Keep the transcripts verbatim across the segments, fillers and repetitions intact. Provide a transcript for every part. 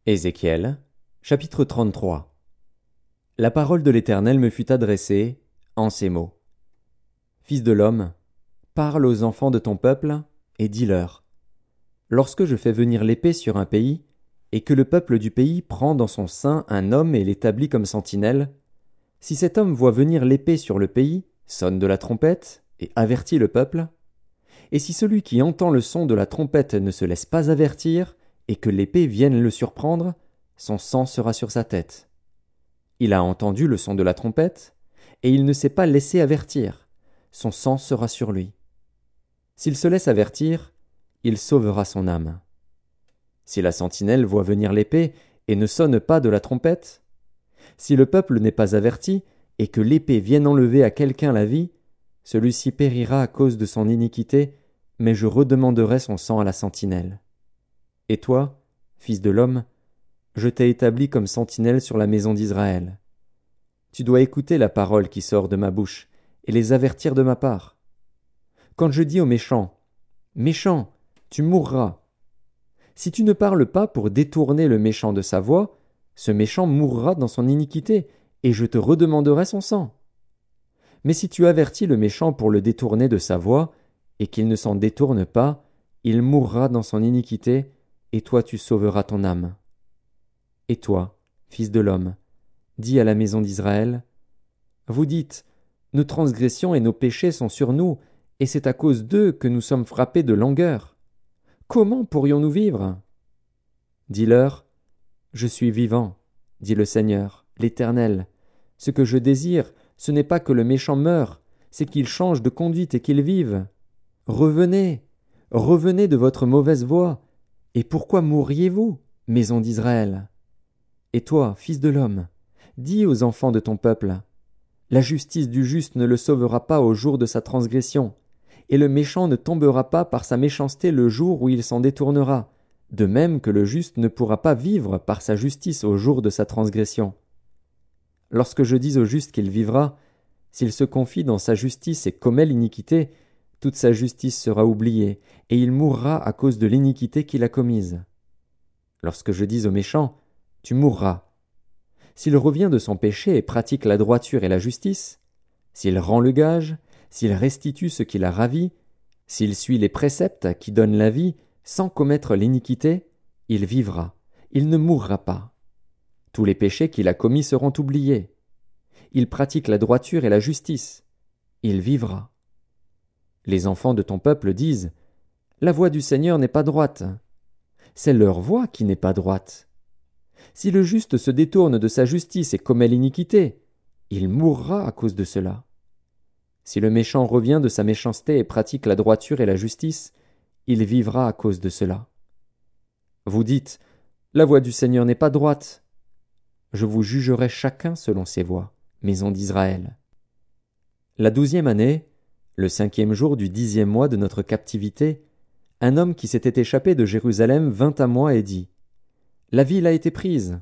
Ézéchiel, chapitre trente-trois. La parole de l'Éternel me fut adressée en ces mots. Fils de l'homme, parle aux enfants de ton peuple, et dis-leur. Lorsque je fais venir l'épée sur un pays, et que le peuple du pays prend dans son sein un homme et l'établit comme sentinelle, si cet homme voit venir l'épée sur le pays, sonne de la trompette, et avertit le peuple, et si celui qui entend le son de la trompette ne se laisse pas avertir, et que l'épée vienne le surprendre, son sang sera sur sa tête. Il a entendu le son de la trompette, et il ne s'est pas laissé avertir, son sang sera sur lui. S'il se laisse avertir, il sauvera son âme. Si la sentinelle voit venir l'épée, et ne sonne pas de la trompette, si le peuple n'est pas averti, et que l'épée vienne enlever à quelqu'un la vie, celui-ci périra à cause de son iniquité, mais je redemanderai son sang à la sentinelle. Et toi, fils de l'homme, je t'ai établi comme sentinelle sur la maison d'Israël. Tu dois écouter la parole qui sort de ma bouche, et les avertir de ma part. Quand je dis aux méchants, « Méchant, tu mourras », si tu ne parles pas pour détourner le méchant de sa voie, ce méchant mourra dans son iniquité, et je te redemanderai son sang. Mais si tu avertis le méchant pour le détourner de sa voie, et qu'il ne s'en détourne pas, il mourra dans son iniquité, et toi tu sauveras ton âme. Et toi, fils de l'homme, dis à la maison d'Israël, vous dites, nos transgressions et nos péchés sont sur nous, et c'est à cause d'eux que nous sommes frappés de langueur. Comment pourrions-nous vivre? Dis-leur, je suis vivant, dit le Seigneur, l'Éternel. Ce que je désire, ce n'est pas que le méchant meure, c'est qu'il change de conduite et qu'il vive. Revenez, revenez de votre mauvaise voie. Et pourquoi mourriez-vous, maison d'Israël? Et toi, fils de l'homme, dis aux enfants de ton peuple, la justice du juste ne le sauvera pas au jour de sa transgression, et le méchant ne tombera pas par sa méchanceté le jour où il s'en détournera, de même que le juste ne pourra pas vivre par sa justice au jour de sa transgression. Lorsque je dis au juste qu'il vivra, s'il se confie dans sa justice et commet l'iniquité, toute sa justice sera oubliée, et il mourra à cause de l'iniquité qu'il a commise. Lorsque je dis au méchant, tu mourras. S'il revient de son péché et pratique la droiture et la justice, s'il rend le gage, s'il restitue ce qu'il a ravi, s'il suit les préceptes qui donnent la vie, sans commettre l'iniquité, il vivra, il ne mourra pas. Tous les péchés qu'il a commis seront oubliés. Il pratique la droiture et la justice, il vivra. Les enfants de ton peuple disent, la voie du Seigneur n'est pas droite. C'est leur voie qui n'est pas droite. Si le juste se détourne de sa justice et commet l'iniquité, il mourra à cause de cela. Si le méchant revient de sa méchanceté et pratique la droiture et la justice, il vivra à cause de cela. Vous dites, la voie du Seigneur n'est pas droite. Je vous jugerai chacun selon ses voies, maison d'Israël. La douzième année, le cinquième jour du dixième mois de notre captivité, un homme qui s'était échappé de Jérusalem vint à moi et dit, la ville a été prise.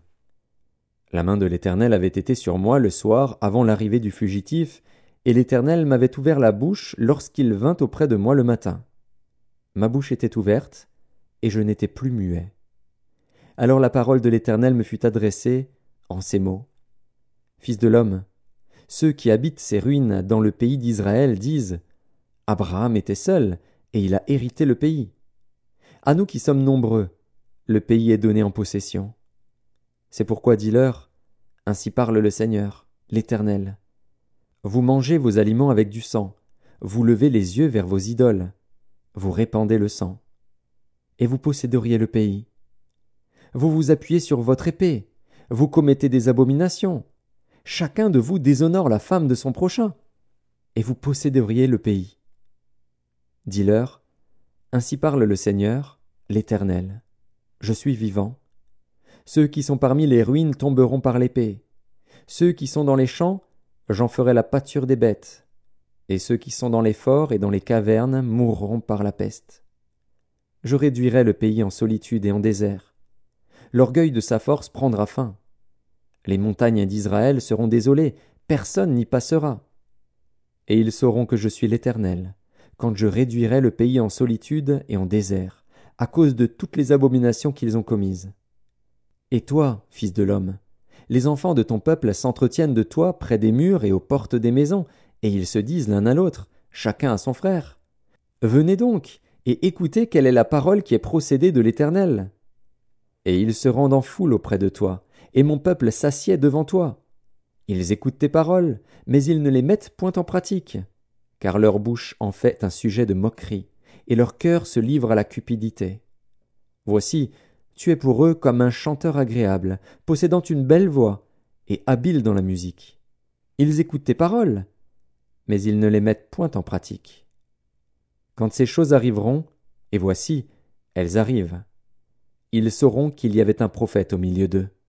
La main de l'Éternel avait été sur moi le soir avant l'arrivée du fugitif, et l'Éternel m'avait ouvert la bouche lorsqu'il vint auprès de moi le matin. Ma bouche était ouverte, et je n'étais plus muet. Alors la parole de l'Éternel me fut adressée en ces mots. Fils de l'homme, ceux qui habitent ces ruines dans le pays d'Israël disent « Abraham était seul, et il a hérité le pays. À nous qui sommes nombreux, le pays est donné en possession. C'est pourquoi dis-leur, ainsi parle le Seigneur, l'Éternel. Vous mangez vos aliments avec du sang, vous levez les yeux vers vos idoles, vous répandez le sang, et vous posséderiez le pays. Vous vous appuyez sur votre épée, vous commettez des abominations. Chacun de vous déshonore la femme de son prochain, et vous posséderiez le pays. Dis-leur, ainsi parle le Seigneur, l'Éternel. Je suis vivant. Ceux qui sont parmi les ruines tomberont par l'épée. Ceux qui sont dans les champs, j'en ferai la pâture des bêtes. Et ceux qui sont dans les forts et dans les cavernes mourront par la peste. Je réduirai le pays en solitude et en désert. L'orgueil de sa force prendra fin. Les montagnes d'Israël seront désolées, personne n'y passera. Et ils sauront que je suis l'Éternel, quand je réduirai le pays en solitude et en désert, à cause de toutes les abominations qu'ils ont commises. Et toi, fils de l'homme, les enfants de ton peuple s'entretiennent de toi près des murs et aux portes des maisons, et ils se disent l'un à l'autre, chacun à son frère. Venez donc, et écoutez quelle est la parole qui est procédée de l'Éternel. Et ils se rendent en foule auprès de toi, et mon peuple s'assied devant toi. Ils écoutent tes paroles, mais ils ne les mettent point en pratique, car leur bouche en fait un sujet de moquerie, et leur cœur se livre à la cupidité. Voici, tu es pour eux comme un chanteur agréable, possédant une belle voix, et habile dans la musique. Ils écoutent tes paroles, mais ils ne les mettent point en pratique. Quand ces choses arriveront, et voici, elles arrivent, ils sauront qu'il y avait un prophète au milieu d'eux.